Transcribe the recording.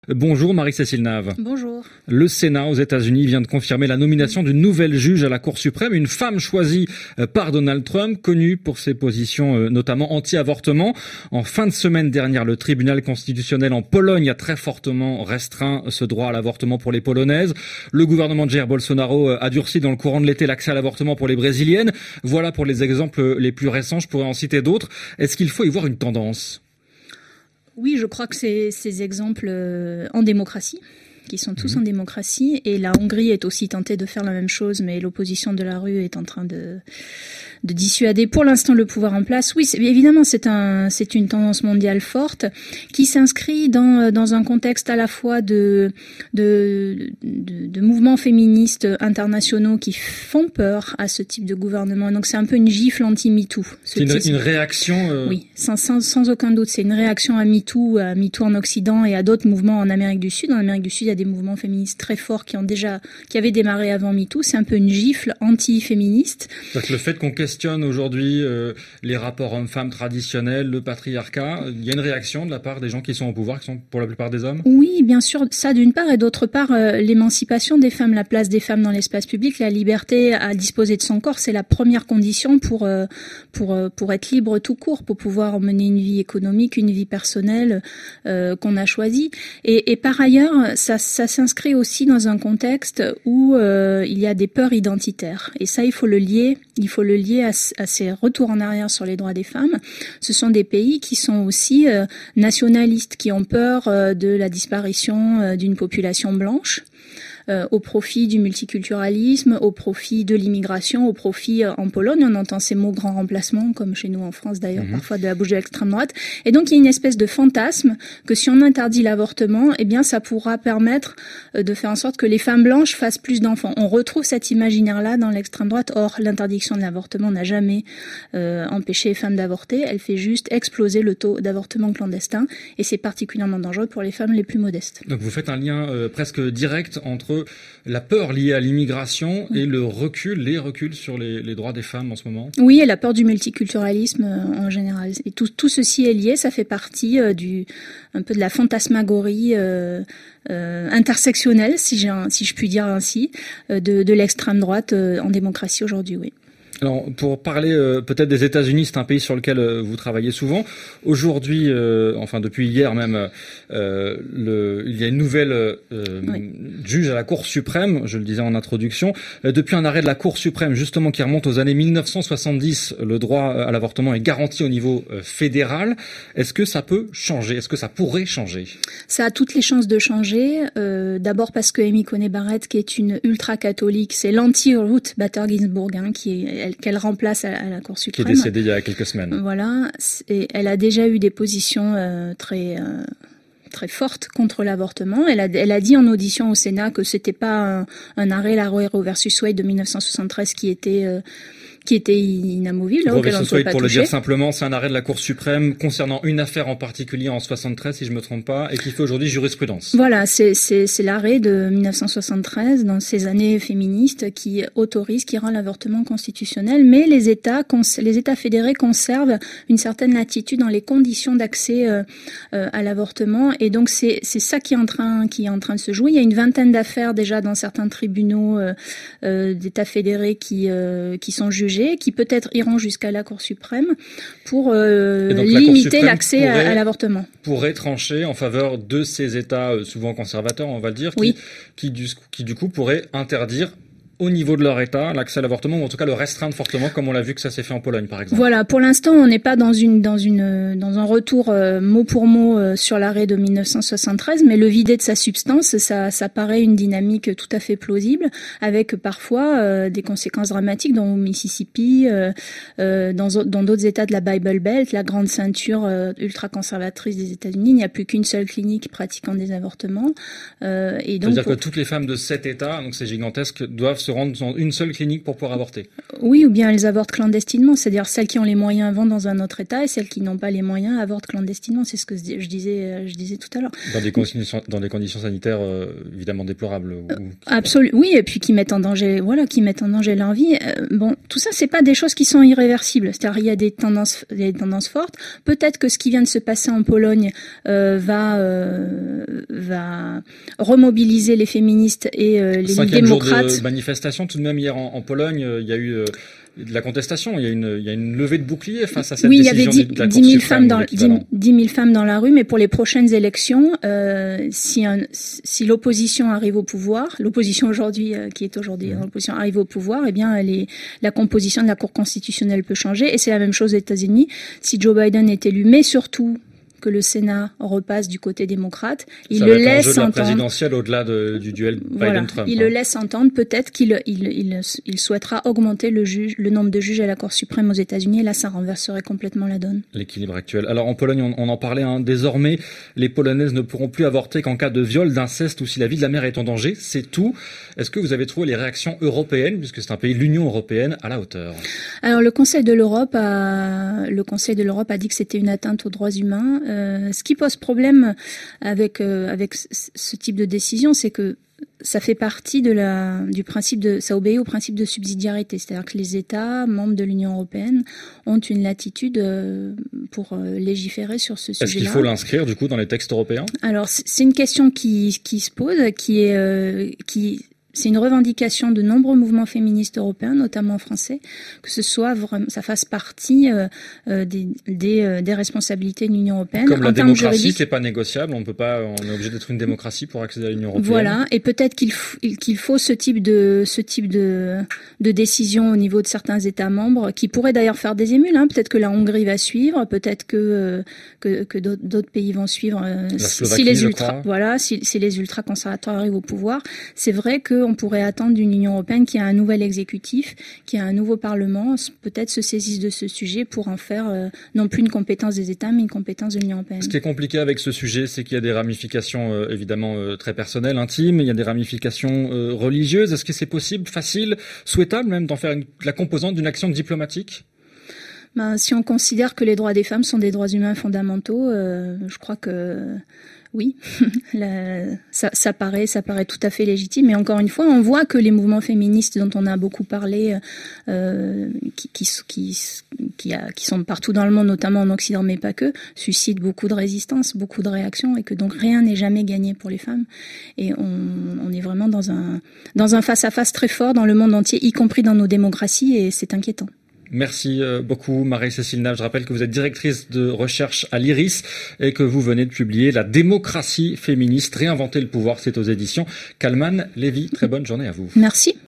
Bonjour Marie-Cécile Nave. Bonjour. Le Sénat aux États-Unis vient de confirmer la nomination d'une nouvelle juge à la Cour suprême, une femme choisie par Donald Trump, connue pour ses positions notamment anti-avortement. En fin de semaine dernière, le tribunal constitutionnel en Pologne a très fortement restreint ce droit à l'avortement pour les Polonaises. Le gouvernement de Jair Bolsonaro a durci dans le courant de l'été l'accès à l'avortement pour les Brésiliennes. Voilà pour les exemples les plus récents, je pourrais en citer d'autres. Est-ce qu'il faut y voir une tendance ? Oui, je crois que c'est ces exemples en démocratie, qui sont tous en démocratie, et la Hongrie est aussi tentée de faire la même chose, mais l'opposition de la rue est en train de dissuader pour l'instant le pouvoir en place. Oui, évidemment, c'est une tendance mondiale forte qui s'inscrit dans un contexte à la fois de mouvements féministes internationaux qui font peur à ce type de gouvernement. Donc c'est un peu une gifle anti-MeToo. C'est une réaction Oui, sans aucun doute. C'est une réaction à MeToo en Occident et à d'autres mouvements en Amérique du Sud. En Amérique du Sud, il y a des mouvements féministes très forts qui avaient démarré avant MeToo. C'est un peu une gifle anti-féministe. Donc le fait qu'on questionne aujourd'hui les rapports hommes-femmes traditionnels, le patriarcat, il y a une réaction de la part des gens qui sont au pouvoir, qui sont pour la plupart des hommes ? Oui, bien sûr, ça d'une part, et d'autre part, l'émancipation des femmes, la place des femmes dans l'espace public, la liberté à disposer de son corps, c'est la première condition pour être libre tout court, pour pouvoir mener une vie économique, une vie personnelle qu'on a choisie. Et par ailleurs, ça s'inscrit aussi dans un contexte où il y a des peurs identitaires. Et ça, il faut le lier à ces retours en arrière sur les droits des femmes. Ce sont des pays qui sont aussi nationalistes, qui ont peur de la disparition d'une population blanche, au profit du multiculturalisme, au profit de l'immigration, au profit, en Pologne, on entend ces mots grand remplacement, comme chez nous en France d'ailleurs, parfois de la bouche de l'extrême droite. Et donc il y a une espèce de fantasme que si on interdit l'avortement, eh bien ça pourra permettre de faire en sorte que les femmes blanches fassent plus d'enfants. On retrouve cet imaginaire-là dans l'extrême droite. Or, l'interdiction de l'avortement n'a jamais empêché les femmes d'avorter. Elle fait juste exploser le taux d'avortement clandestin. Et c'est particulièrement dangereux pour les femmes les plus modestes. Donc vous faites un lien presque direct entre la peur liée à l'immigration et les reculs sur les droits des femmes en ce moment. Oui, et la peur du multiculturalisme en général. Et tout ceci est lié, ça fait partie un peu de la fantasmagorie intersectionnelle, si je puis dire ainsi, de l'extrême droite en démocratie aujourd'hui, oui. Alors, pour parler peut-être des États-Unis, c'est un pays sur lequel vous travaillez souvent. Aujourd'hui, depuis hier même, il y a une nouvelle juge à la Cour suprême, je le disais en introduction. Depuis un arrêt de la Cour suprême, justement, qui remonte aux années 1970, le droit à l'avortement est garanti au niveau fédéral. Est-ce que ça peut changer ? Est-ce que ça pourrait changer ? Ça a toutes les chances de changer. D'abord parce que Amy Coney Barrett, qui est une ultra-catholique, c'est l'anti-Ruth Bader Ginsburg, qu'elle remplace à la Cour suprême. Qui est décédée il y a quelques semaines. Voilà. Et elle a déjà eu des positions très fortes contre l'avortement. Elle a dit en audition au Sénat que c'était pas un arrêt, la Roe versus Wade de 1973 qui était inamovible. Roe versus Wade, pour le dire simplement, c'est un arrêt de la Cour suprême concernant une affaire en particulier en 73, si je me trompe pas, et qui fait aujourd'hui jurisprudence. Voilà, c'est l'arrêt de 1973 dans ces années féministes qui rend l'avortement constitutionnel, mais les États fédérés conservent une certaine latitude dans les conditions d'accès à l'avortement, et donc c'est ça qui est en train de se jouer. Il y a une vingtaine d'affaires déjà dans certains tribunaux d'États fédérés qui sont jugés, qui peut-être iront jusqu'à la Cour suprême pour limiter l'accès à l'avortement. Pourrait trancher en faveur de ces États souvent conservateurs, on va le dire, qui du coup pourraient interdire au niveau de leur État l'accès à l'avortement, ou en tout cas le restreindre fortement, comme on l'a vu que ça s'est fait en Pologne, par exemple. Voilà, pour l'instant, on n'est pas dans un retour mot pour mot sur l'arrêt de 1973, mais le vider de sa substance, ça paraît une dynamique tout à fait plausible, avec parfois des conséquences dramatiques dans le Mississippi, dans d'autres États de la Bible Belt, la grande ceinture ultra-conservatrice des États-Unis. Il n'y a plus qu'une seule clinique pratiquant des avortements. Et donc, c'est-à-dire que toutes les femmes de cet État, donc c'est gigantesque, doivent se se rendent dans une seule clinique pour pouvoir avorter. Oui, ou bien elles avortent clandestinement, c'est-à-dire celles qui ont les moyens vont dans un autre État et celles qui n'ont pas les moyens avortent clandestinement. C'est ce que je disais tout à l'heure. Dans des conditions sanitaires évidemment déplorables. Absolument. Oui, et puis qui mettent en danger leur vie. Bon, tout ça, c'est pas des choses qui sont irréversibles. C'est-à-dire, il y a des tendances fortes. Peut-être que ce qui vient de se passer en Pologne va remobiliser les féministes et les démocrates. 5e jour de manifestation, tout de même hier en Pologne, il y a eu de la contestation. Il y a une levée de bouclier face à cette décision de la Cour suprême. 10 000 femmes dans la rue, mais pour les prochaines élections, si l'opposition arrive au pouvoir, l'opposition aujourd'hui, qui est aujourd'hui l'opposition arrive au pouvoir, eh bien, la composition de la Cour constitutionnelle peut changer. Et c'est la même chose aux États-Unis. Si Joe Biden est élu, mais surtout que le Sénat repasse du côté démocrate, il le laisse entendre. La présidentielle au-delà du duel Biden-Trump. Il le laisse entendre. Peut-être qu'il souhaitera augmenter le nombre de juges à la Cour suprême aux États-Unis. Et là, ça renverserait complètement la donne. L'équilibre actuel. Alors en Pologne, on en parlait. Désormais, les Polonaises ne pourront plus avorter qu'en cas de viol, d'inceste ou si la vie de la mère est en danger. C'est tout. Est-ce que vous avez trouvé les réactions européennes, puisque c'est un pays de l'Union européenne, à la hauteur? Alors le Conseil de l'Europe a dit que c'était une atteinte aux droits humains. Ce qui pose problème avec ce type de décision, c'est que ça fait partie ça obéit au principe de subsidiarité, c'est-à-dire que les États membres de l'Union européenne ont une latitude pour légiférer sur ce sujet-là. Est-ce qu'il faut l'inscrire du coup dans les textes européens? Alors c'est une question qui se pose, c'est une revendication de nombreux mouvements féministes européens, notamment français, que ce soit vraiment, ça fasse partie des responsabilités de l'Union européenne. Comme la démocratie, c'est pas négociable, on est obligé d'être une démocratie pour accéder à l'Union européenne. Voilà, et peut-être qu'il faut ce type de décision au niveau de certains États membres, qui pourraient d'ailleurs faire des émules. Peut-être que la Hongrie va suivre, peut-être que d'autres pays vont suivre. Si les ultra-conservateurs arrivent au pouvoir, c'est vrai que on pourrait attendre d'une Union européenne qui a un nouvel exécutif, qui a un nouveau Parlement, peut-être se saisisse de ce sujet pour en faire non plus une compétence des États, mais une compétence de l'Union européenne. Ce qui est compliqué avec ce sujet, c'est qu'il y a des ramifications évidemment très personnelles, intimes, il y a des ramifications religieuses. Est-ce que c'est possible, facile, souhaitable même d'en faire la composante d'une action diplomatique? Si on considère que les droits des femmes sont des droits humains fondamentaux, je crois que oui, ça paraît tout à fait légitime. Mais encore une fois, on voit que les mouvements féministes dont on a beaucoup parlé, qui sont partout dans le monde, notamment en Occident, mais pas que, suscitent beaucoup de résistance, beaucoup de réactions, et que donc rien n'est jamais gagné pour les femmes. Et on est vraiment dans un face-à-face très fort dans le monde entier, y compris dans nos démocraties, et c'est inquiétant. Merci beaucoup Marie-Cécile Nave. Je rappelle que vous êtes directrice de recherche à l'IRIS et que vous venez de publier La démocratie féministe, réinventer le pouvoir. C'est aux éditions Kalman Levy. Très bonne journée à vous. Merci.